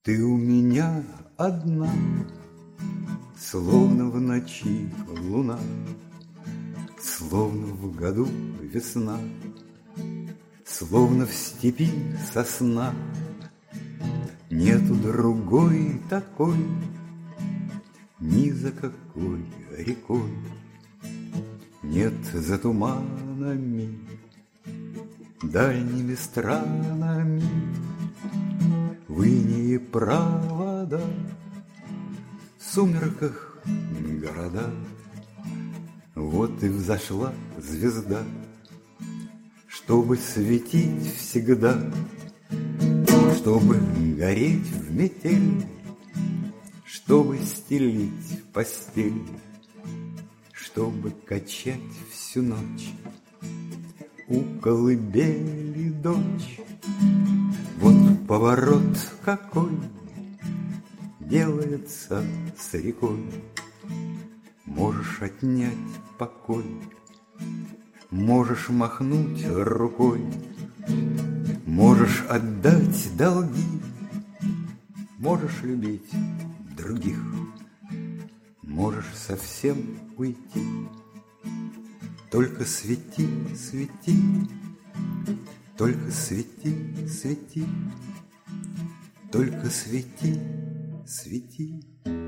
Ты у меня одна, словно в ночи луна, словно в году весна, словно в степи сосна. Нету другой такой, ни за какой рекой. Нет за туманами, дальними странами, в инее провода, в сумерках города. Вот и взошла звезда, чтобы светить всегда, чтобы гореть в метель, чтобы стелить постель, чтобы качать всю ночь у колыбели дочь. Вот поворот какой делается с рекой. Можешь отнять покой, можешь махнуть рукой, можешь отдать долги, можешь любить других, можешь совсем уйти. Только свети, свети, только свети, свети, только свети, свети.